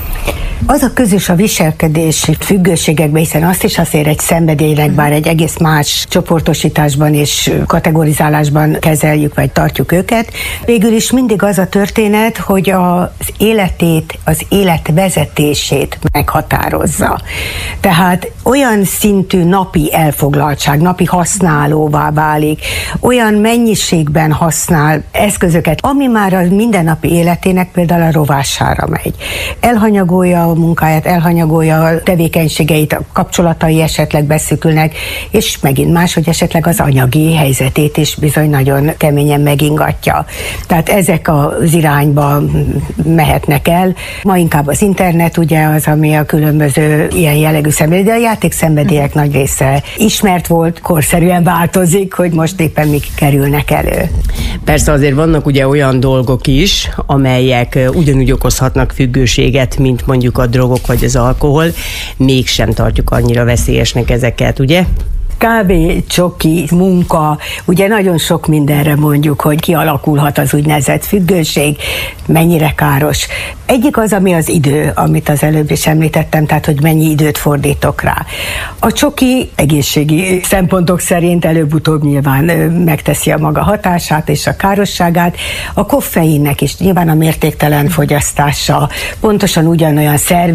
Az a közös a viselkedési függőségekben, hiszen azt is azért egy szenvedélynek, bár egy egész más csoportosításban és kategorizálásban kezeljük, vagy tartjuk őket. Végül is mindig az a történet, hogy az életét, az életvezetését meghatározza. Tehát olyan szintű napi elfoglaltság, napi használóvá válik, olyan mennyiségben használ eszközöket, ami már a mindennapi életének például a rovására megy. Elhanyagolja a munkáját, elhanyagolja a tevékenységeit, a kapcsolatai esetleg beszűkülnek, és megint más, hogy esetleg az anyagi helyzetét is bizony nagyon keményen megingatja. Tehát ezek az irányba mehetnek el. Ma inkább az internet ugye az, ami a különböző ilyen jellegű szenvedély, de a játékszenvedélyek nagy része ismert volt, korszerűen változik, hogy most éppen mik kerülnek elő. Persze azért vannak ugye olyan dolgok is, amelyek ugyanúgy okozhatnak függőséget, mint mondjuk a drogok vagy az alkohol, mégsem tartjuk annyira veszélyesnek ezeket, ugye? kávé, csoki, munka, ugye nagyon sok mindenre mondjuk, hogy kialakulhat az úgynevezett függőség, mennyire káros. Egyik az, ami az idő, amit az előbb is említettem, tehát hogy mennyi időt fordítok rá. A csoki egészségi szempontok szerint előbb-utóbb nyilván megteszi a maga hatását és a károsságát. A koffeinnek is nyilván a mértéktelen fogyasztása pontosan ugyanolyan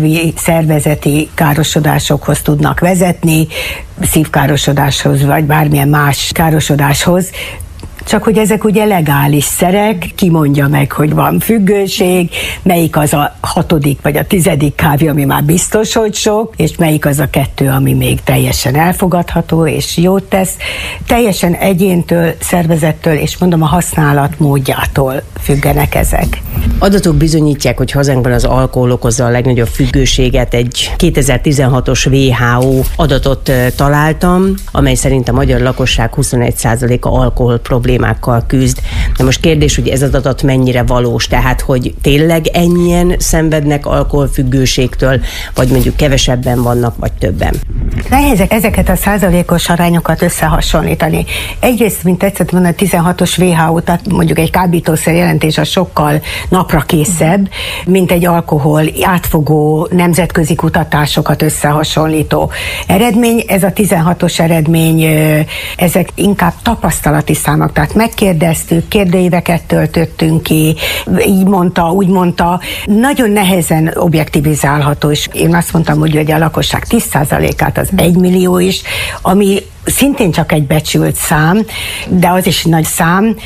szervezeti károsodásokhoz tudnak vezetni, szívkárosodáshoz, vagy bármilyen más károsodáshoz, csak hogy ezek ugye legális szerek, ki mondja meg, hogy van függőség, melyik az a 6. vagy a 10. kávé, ami már biztos, hogy sok, és melyik az a 2, ami még teljesen elfogadható és jót tesz. Teljesen egyéntől, szervezettől, és mondom a használat módjától függenek ezek. Adatok bizonyítják, hogy hazánkban az alkohol okozza a legnagyobb függőséget. Egy 2016-os WHO adatot találtam, amely szerint a magyar lakosság 21%-a alkohol problémákkal küzd. De most kérdés, hogy ez az adat mennyire valós, tehát hogy tényleg ennyien szenvednek alkoholfüggőségtől, vagy mondjuk kevesebben vannak, vagy többen? Nehéz ezeket a százalékos arányokat összehasonlítani. Egyrészt, mint tetszett volna, a 16-os WHO, tehát mondjuk egy kábítószer jelentés a sokkal napra készebb, mint egy alkohol átfogó nemzetközi kutatásokat összehasonlító eredmény. Ez a 16-os eredmény, ezek inkább tapasztalati számok, tehát megkérdeztük, kérdőíveket töltöttünk ki, így mondta, úgy mondta, nagyon nehezen objektivizálható, és én azt mondtam, hogy a lakosság 10%-át, az 1 millió is, ami szintén csak egy becsült szám, de az is nagy szám,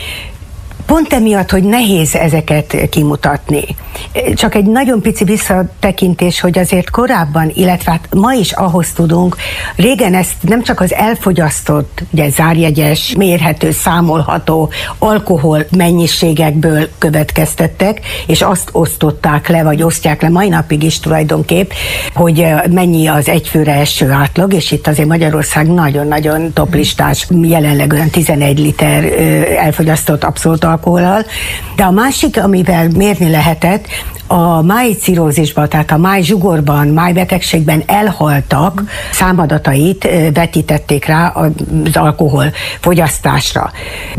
pont emiatt, hogy nehéz ezeket kimutatni. Csak egy nagyon pici visszatekintés, hogy azért korábban, illetve hát ma is ahhoz tudunk, régen ezt nem csak az elfogyasztott, ugye zárjegyes, mérhető, számolható alkohol mennyiségekből következtettek, és azt osztották le, vagy osztják le mai napig is tulajdonképp, hogy mennyi az egyfőre eső átlag, és itt azért Magyarország nagyon-nagyon toplistás, jelenleg olyan 11 liter elfogyasztott abszolút alkohollal, de a másik, amivel mérni lehetett, a májcirózisban, tehát a májzsugorban, májbetegségben elhaltak számadatait vetítették rá az alkohol fogyasztásra.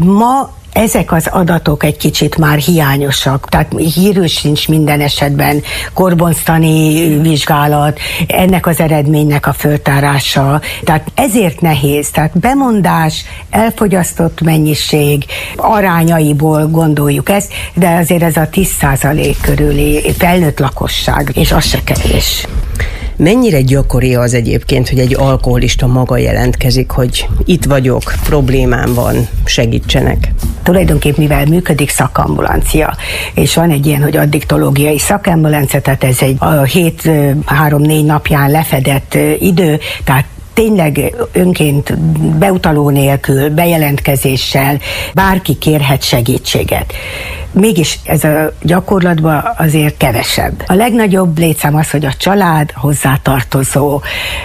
Ma ezek az adatok egy kicsit már hiányosak, tehát hírül sincs minden esetben korbonztani vizsgálat, ennek az eredménynek a föltárása, tehát ezért nehéz, tehát bemondás, elfogyasztott mennyiség arányaiból gondoljuk ezt, de azért ez a 10% körüli felnőtt lakosság, és az se kevés. Mennyire gyakori az egyébként, hogy egy alkoholista maga jelentkezik, hogy itt vagyok, problémám van, segítsenek? Tulajdonképp mivel működik szakambulancia, és van egy ilyen, hogy addiktológiai szakambulancia, tehát ez egy a hét 3-4 napján lefedett idő, tehát tényleg önként beutaló nélkül, bejelentkezéssel bárki kérhet segítséget. Mégis ez a gyakorlatban azért kevesebb. A legnagyobb létszám az, hogy a család, hozzátartozó,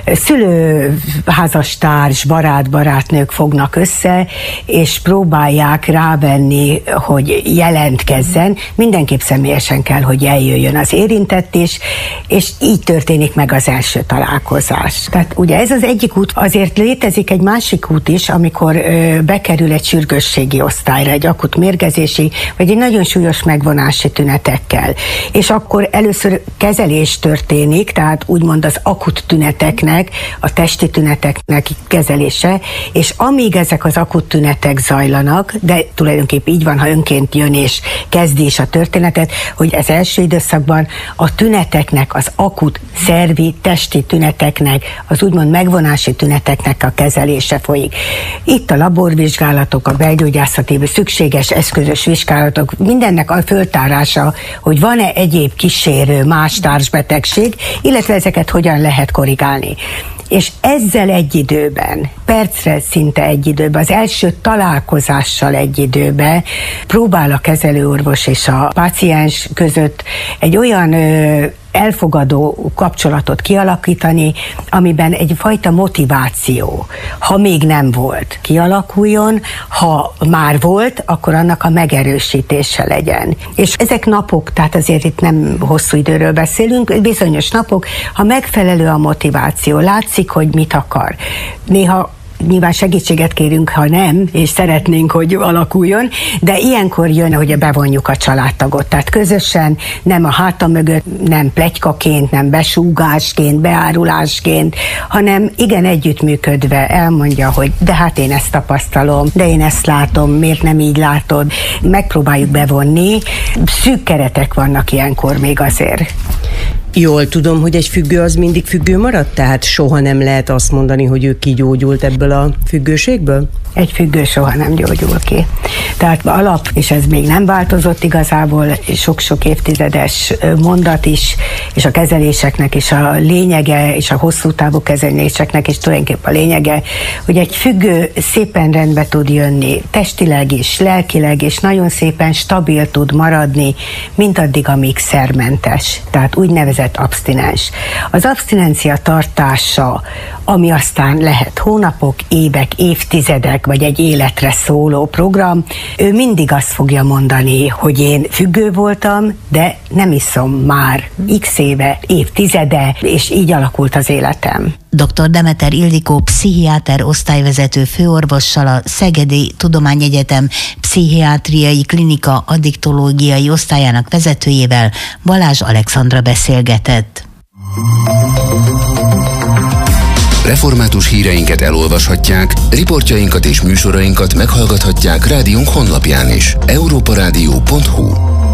szülő, házastárs, barátnők fognak össze, és próbálják rávenni, hogy jelentkezzen. Mindenképp személyesen kell, hogy eljöjjön az érintett is, és így történik meg az első találkozás. Tehát ugye ez az egyik út, azért létezik egy másik út is, amikor bekerül egy sürgősségi osztályra, egy akut mérgezési, vagy egy nagyon súlyos megvonási tünetekkel. És akkor először kezelés történik, tehát úgymond az akut tüneteknek, a testi tüneteknek kezelése, és amíg ezek az akut tünetek zajlanak, de tulajdonképpen így van, ha önként jön és kezdi is a történetet, hogy az első időszakban a tüneteknek, az akut szervi, testi tüneteknek, az úgymond megvonási tüneteknek a kezelése folyik. Itt a laborvizsgálatok, a belgyógyászati szükséges eszközös vizsgálatok, mindennek a föltárása, hogy van-e egyéb kísérő más társbetegség, illetve ezeket hogyan lehet korrigálni. És ezzel egy időben, percre szinte egy időben, az első találkozással egy időben próbál a kezelőorvos és a páciens között egy olyan elfogadó kapcsolatot kialakítani, amiben egyfajta motiváció, ha még nem volt, kialakuljon, ha már volt, akkor annak a megerősítése legyen. És ezek napok, tehát azért itt nem hosszú időről beszélünk, bizonyos napok, ha megfelelő a motiváció, látszik, hogy mit akar. Néha Nyilván segítséget kérünk, ha nem, és szeretnénk, hogy alakuljon, de ilyenkor jön, hogy bevonjuk a családtagot. Tehát közösen, nem a háta mögött, nem pletykaként, nem besúgásként, beárulásként, hanem igen együttműködve elmondja, hogy de hát én ezt tapasztalom, de én ezt látom, miért nem így látod. Megpróbáljuk bevonni. Szűk keretek vannak ilyenkor még azért. Jól tudom, hogy egy függő az mindig függő maradt? Tehát soha nem lehet azt mondani, hogy ő kigyógyult ebből a függőségből? Egy függő soha nem gyógyul ki. Tehát alap, és ez még nem változott igazából, sok-sok évtizedes mondat is, és a kezeléseknek is a lényege, és a hosszú távú kezeléseknek is tulajdonképpen a lényege, hogy egy függő szépen rendbe tud jönni, testileg is, lelkileg is, nagyon szépen stabil tud maradni, mindaddig, amíg szermentes. Tehát úgynevezett abstinens. Az abstinencia tartása, ami aztán lehet hónapok, évek, évtizedek, vagy egy életre szóló program, ő mindig azt fogja mondani, hogy én függő voltam, de nem iszom már x éve, évtizede, és így alakult az életem. Dr. Demeter Ildikó pszichiáter osztályvezető főorvossal, a Szegedi Tudományegyetem pszichiátriai klinika addiktológiai osztályának vezetőjével Balázs Alexandra beszélgetett. Református híreinket elolvashatják, riportjainkat és műsorainkat meghallgathatják rádiónk honlapján is. europarádió.hu.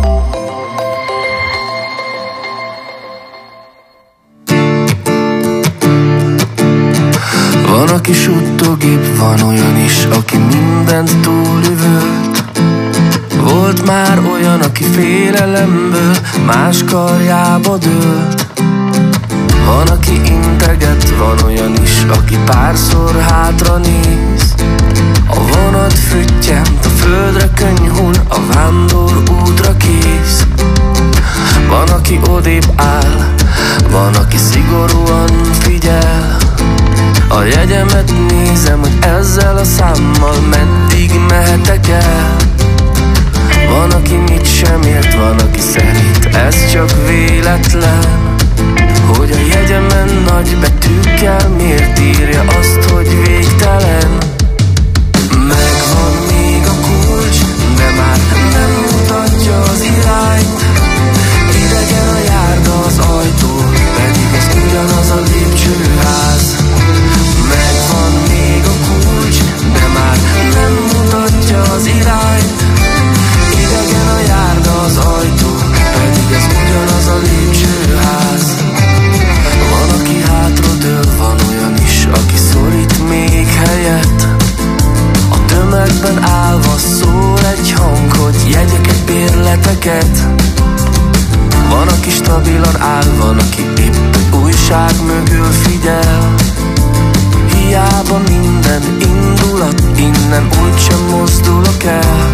Van, aki suttogib, van olyan is, aki mindent túlüvölt. Volt már olyan, aki félelemből más karjába dőlt. Van, aki integet, van olyan is, aki párszor hátra néz. A vonat füttyent, a földre könnyhun, a vándor útra kész. Van, aki odébb áll, van, aki szigorúan figyel. A jegyemet nézem, hogy ezzel a számmal meddig mehetek el. Van, aki mit sem ért, van, aki szerint ez csak véletlen. Hogy a jegyemen nagy betűkkel miért írja azt, hogy végtelen. Megvan még a kulcs, de már nem mutatja az irányt. Idegen a járda az ajtó, pedig ez ugyanaz a lépcsőház. Megvan még a kulcs, de már nem mutatja az irányt. Idegen a járda az ajtó, pedig ez ugyanaz a lépcsőház. Van, aki hátradől, van olyan is, aki szorít még helyet. A tömegben állva szól egy hang, hogy jegyeket, bérleteket. Van, aki stabilan áll, van, aki épp egy újság mögül figyel. Hiába minden indulat, innen úgysem mozdulok el.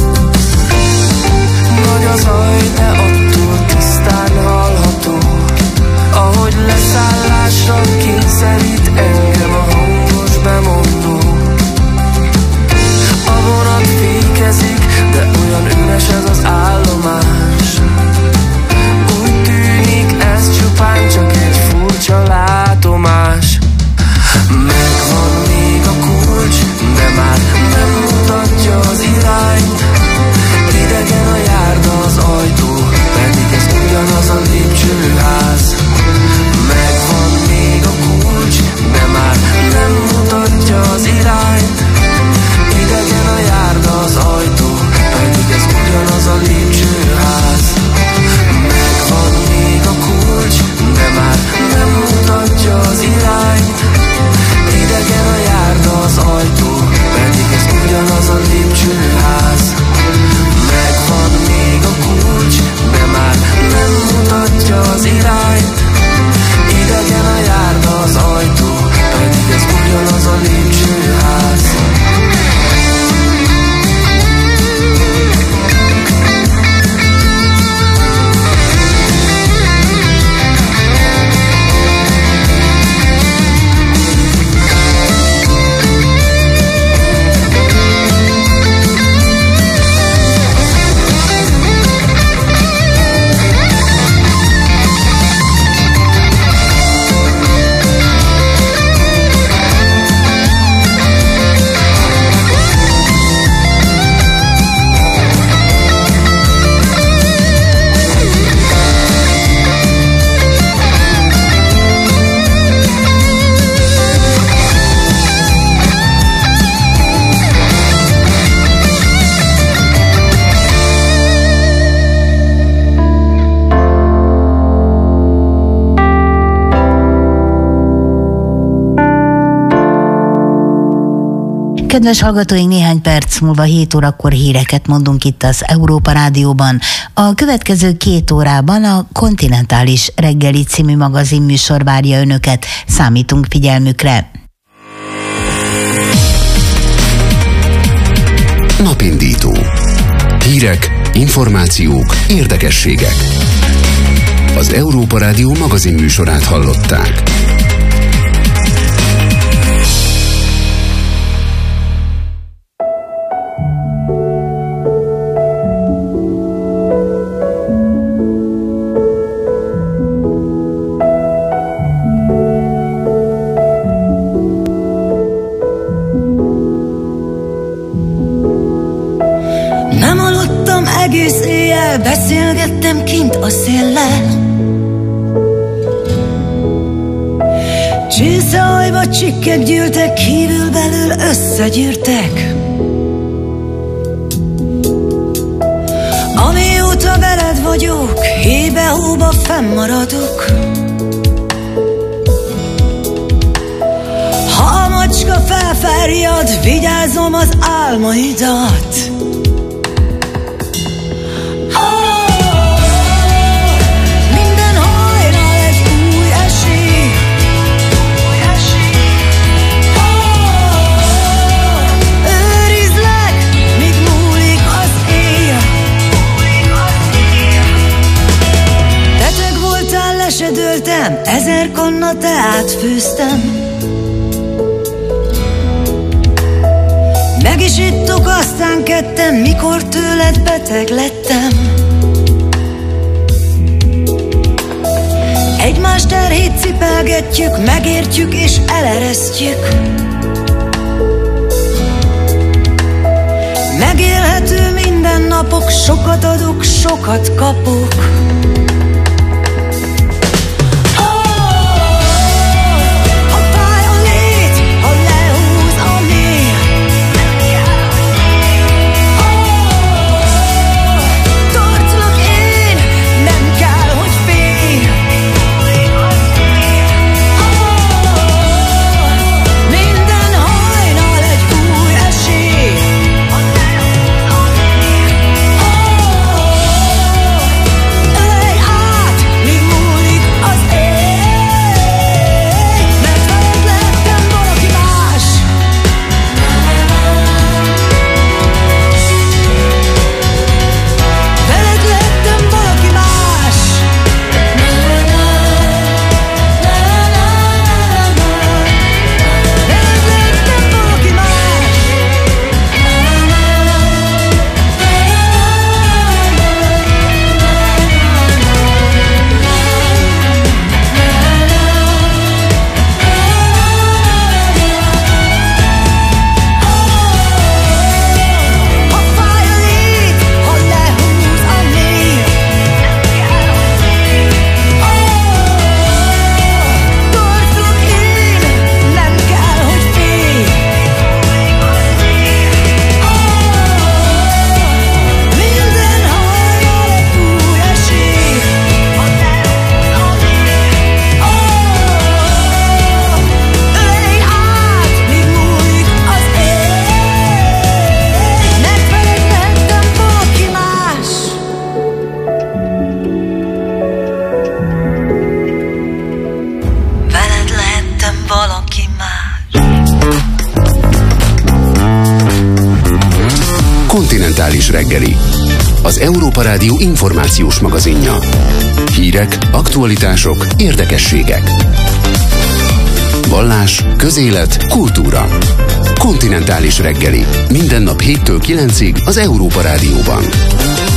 Nagy a zaj, de attól tisztán hallható, ahogy leszállásra kényszerít engem a hangos bemondó. A vonat fékezik, de olyan üres ez az állomás. Úgy tűnik ez csupán csak egy furcsa látomás. Megvan még a kulcs, de már nem mutatja az irányt. Kedves hallgatóink, néhány perc múlva 7 órakor híreket mondunk itt az Európa Rádióban. A következő 2 órában a Kontinentális reggeli című magazinműsor várja önöket. Számítunk figyelmükre. Napindító. Hírek, információk, érdekességek. Az Európa Rádió magazinműsorát hallották. Egész éjjel beszélgettem kint a széllel. Csészehajba csikkek gyűltek, kívül-belül összegyűrtek. Amióta veled vagyok, hébe-hóba fennmaradok. Ha a macska felfárjad, vigyázom az álmaidat. Dőltem, 1000 kanna teát főztem. Meg is ittuk, aztán ketten, mikor tőled beteg lettem. Egymást terhét cipelgetjük, megértjük és eleresztjük. Megélhető mindennapok, sokat adok, sokat kapok. Kontinentális reggeli. Az Európa Rádió információs magazinja. Hírek, aktualitások, érdekességek. Vallás, közélet, kultúra. Kontinentális reggeli. Minden nap 7-től 9-ig az Európa Rádióban.